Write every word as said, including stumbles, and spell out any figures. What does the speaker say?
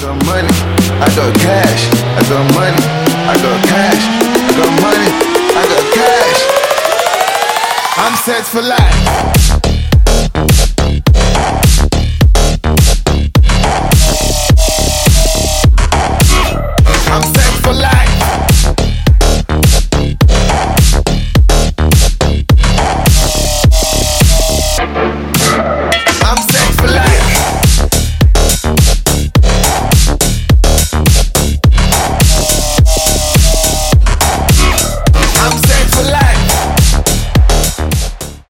got money, I got cash. I got money, I got cash. I got money, I got cash. I'm set for life.